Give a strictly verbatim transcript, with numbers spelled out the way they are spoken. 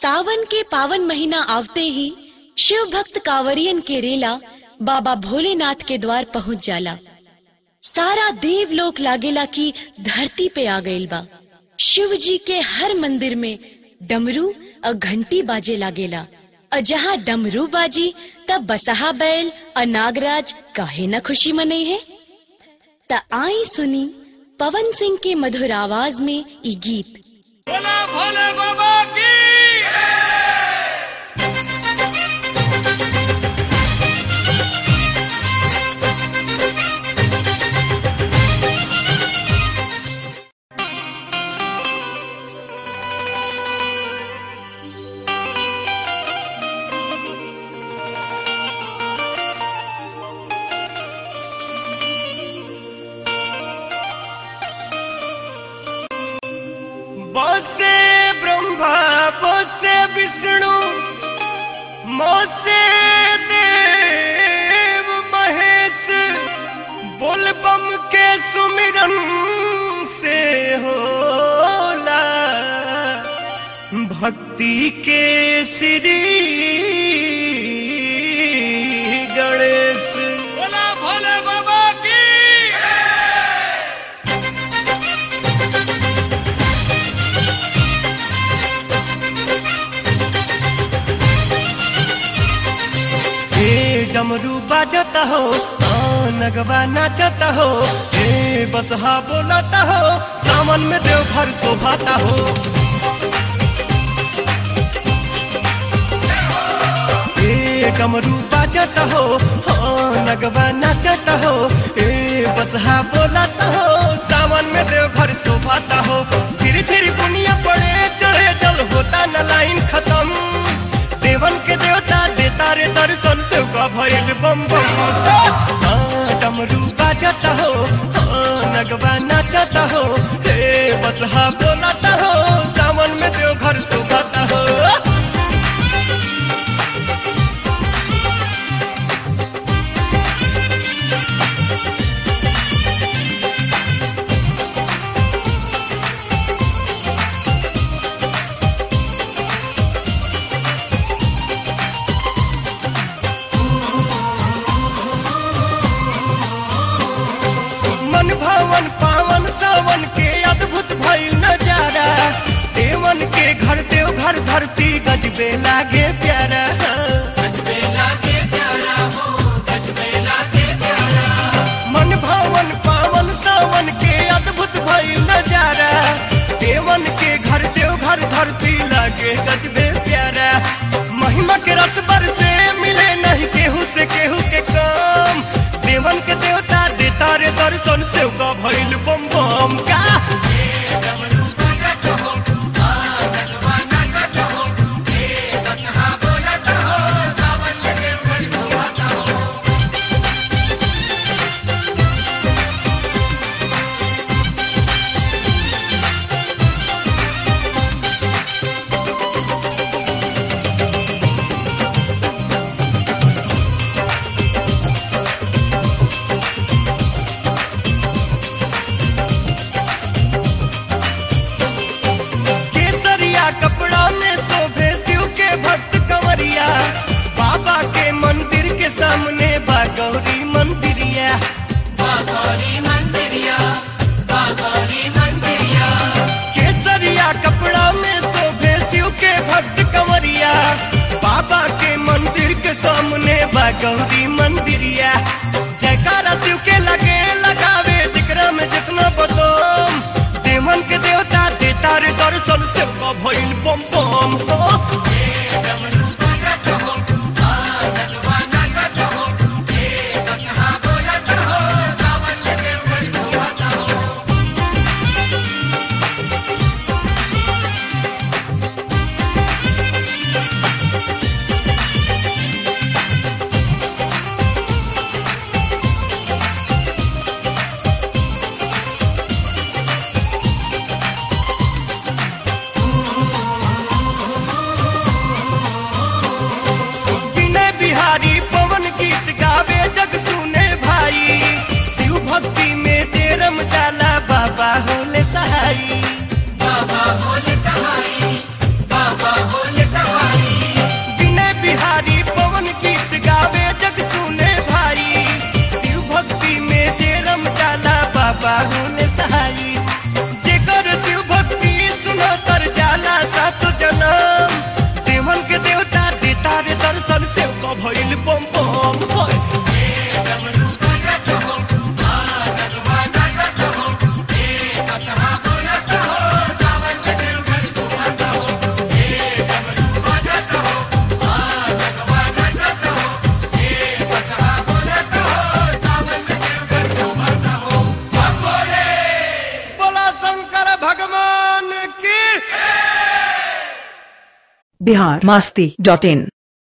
सावन के पावन महीना आवते ही शिव भक्त कांवरियन के रेला बाबा भोलेनाथ के द्वार पहुंच जाला। सारा देवलोक लागेला की धरती पे आ गइल बा। शिव जी के हर मंदिर में डमरू और घंटी बाजे लागेला, और जहाँ डमरू बाजी तब बसहा बैल और नागराज काहे न खुशी मने है। त आई सुनी पवन सिंह के मधुर आवाज में ई गीत। भोला भोले बाबा की बोसे ब्रह्मा बोसे विष्णु मोसे देव महेश, बोल बम के सुमिरन से होला भक्ति के श्री गणेश। भोला भोले बाबा की डमरू बाजता हो, नगवा नाचता हो, ए बसहा बोलता हो, सावन में देवघर शोभाता हो। ए डमरू बाजता हो, नगवा नाचता हो, ए बसहा बोलता हो, सावन में देवघर शोभाता हो। झिरी झिरी बुनिया पड़े चढ़े जल होता न लाइन खत्म, देवन के देवता देता रे दर्शन से का भइल बम बम। डमरू बाजता हो, नगवा नाचता हो, हे बसहा बोलता हो, सावन में देवघर शोभाता हो। भवन पावन सावन के अद्भुत भइल नजारा, देवन के घर देव घर धरती गजबे लागे प्यारा। गजबे लागे प्यारा हो, गजबे लागे प्यारा। मन भवन पावन सावन के अद्भुत भइल नजारा, देवन के घर देव घर धरती लागे गजबे प्यारा। महिमा के रस बरसे मिले नहीं केहू से केहू के काम, देवन के देवता देता रे दर्शन से का भइल बम बम का। कपड़ा में शोभे शिव के भक्त कंवरिया, बाबा के मंदिर के सामने बागौरी मंदिरिया। बागौरी मंदिरिया, बागौरी मंदिरिया। केसरिया कपड़ा में शोभे शिव के भक्त कंवरिया, बाबा के मंदिर के सामने बागौरी मंदिरिया। जयकारा शिव के लगे लगावे जिकरा में जितना बदम, देवन के देवता देता रे दर्शन से का भइल बम बम हो। पवन गीत गावे जग सुने भाई, शिव भक्ति में जे रम जाला बाबा होले सहाई। बाबा होले सहाई, बाबा होले सहाई। भइल बम बम होय बिहार मस्ती डॉट इन।